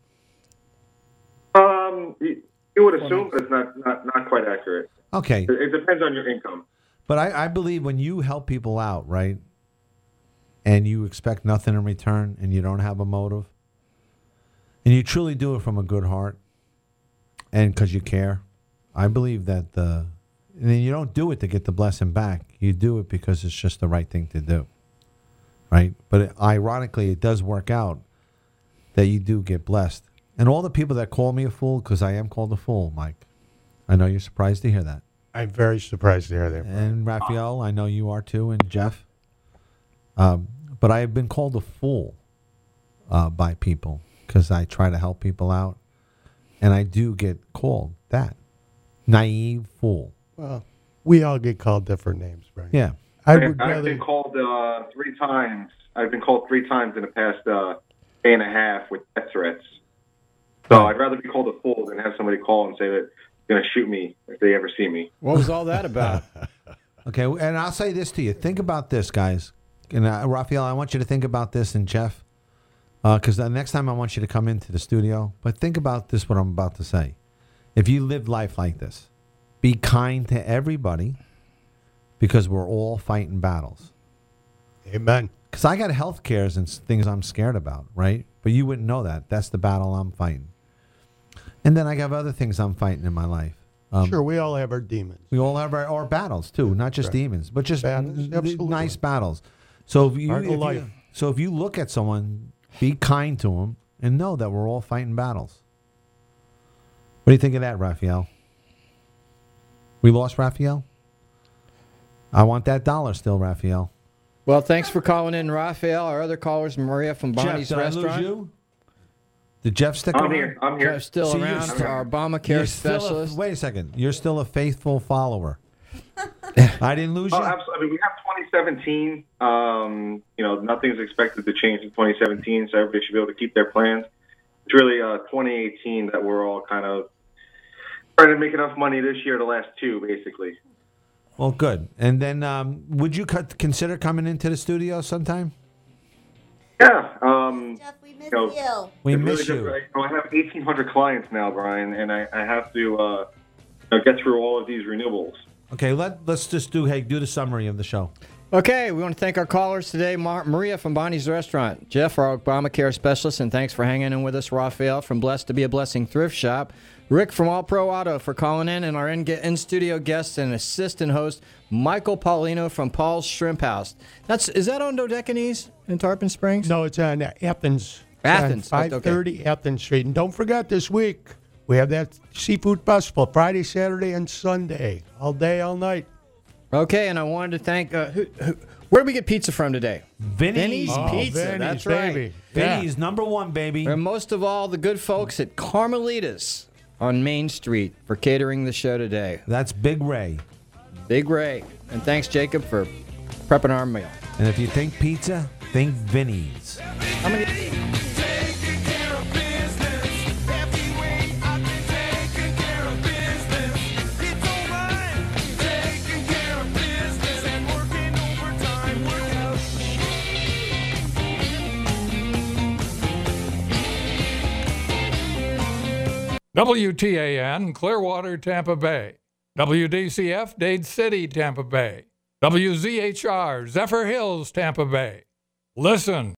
Um, you, you would assume, but it's not, not, not quite accurate. Okay. It, it depends on your income. But I, I believe when you help people out, right, and you expect nothing in return and you don't have a motive, and you truly do it from a good heart and because you care, I believe that the, and then you don't do it to get the blessing back. You do it because it's just the right thing to do, right? But it, ironically, it does work out that you do get blessed. And all the people that call me a fool, because I am called a fool, Mike, I know you're surprised to hear that. I'm very surprised to hear that. And Raphael, I know you are too, and Jeff. Um, but I have been called a fool uh, by people because I try to help people out, and I do get called that naive fool. Well, we all get called different names, right? Yeah. I I've would rather. been called uh, three times. I've been called three times in the past uh, day and a half with death threats. So I'd rather be called a fool than have somebody call and say that they're going to shoot me if they ever see me. What was all that about? Okay, and I'll say this to you. Think about this, guys. And uh, Raphael, I want you to think about this, and Jeff, because uh, the next time I want you to come into the studio. But think about this, what I'm about to say. If you live life like this, be kind to everybody because we're all fighting battles. Amen. Because I got health cares and things I'm scared about, right? But you wouldn't know that. That's the battle I'm fighting. And then I have other things I'm fighting in my life. Um, sure, we all have our demons. We all have our, our battles too, not just Right. demons, but just Battles, n- absolutely. nice battles. So if you, Part of if life. you so if you look at someone, be kind to them and know that we're all fighting battles. What do you think of that, Raphael? We lost Raphael? I want that dollar still, Raphael. Well, thanks for calling in, Raphael. Our other callers, Maria from Bonnie's Jeff, did Restaurant. I lose you? Did Jeff stick I'm around? here. I'm here. Jeff's still So you're around, still- our Obamacare You're still a- specialist. wait a second. You're still a faithful follower. I didn't lose Oh, you. absolutely. I mean, we have twenty seventeen. Um, you know, nothing's expected to change in twenty seventeen, so everybody should be able to keep their plans. It's really uh, twenty eighteen that we're all kind of trying to make enough money this year to last two, basically. Well, good. And then, um, would you cut, consider coming into the studio sometime? Yeah. Um, Jeff, we miss you know, you. We it's miss really you. just- I, you know, I have eighteen hundred clients now, Brian, and I, I have to uh, you know, get through all of these renewals. Okay, let let's just do hey do the summary of the show. Okay, we want to thank our callers today. Mar- Maria from Bonnie's Restaurant, Jeff, our Obamacare specialist, and thanks for hanging in with us. Raphael from Blessed to Be a Blessing Thrift Shop, Rick from All Pro Auto for calling in, and our in- in-studio guest and assistant host, Michael Paulino from Paul's Shrimp House. That's is that on Dodecanese in Tarpon Springs? No, it's on uh, Athens. Athens. Five thirty Athens Street. And don't forget this week we have that seafood festival Friday, Saturday, and Sunday, all day, all night. Okay, and I wanted to thank. Uh, who, who, where did we get pizza from today? Vinny's. Vinny's Oh, Pizza. Vinny's, that's right. baby. Yeah. Vinny's number one, baby. And most of all, the good folks at Carmelitas on Main Street for catering the show today. That's Big Ray. Big Ray. And thanks, Jacob, for prepping our meal. And if you think pizza, think Vinny's. How many? W T A N, Clearwater, Tampa Bay. W D C F, Dade City, Tampa Bay. W Z H R, Zephyr Hills, Tampa Bay. Listen.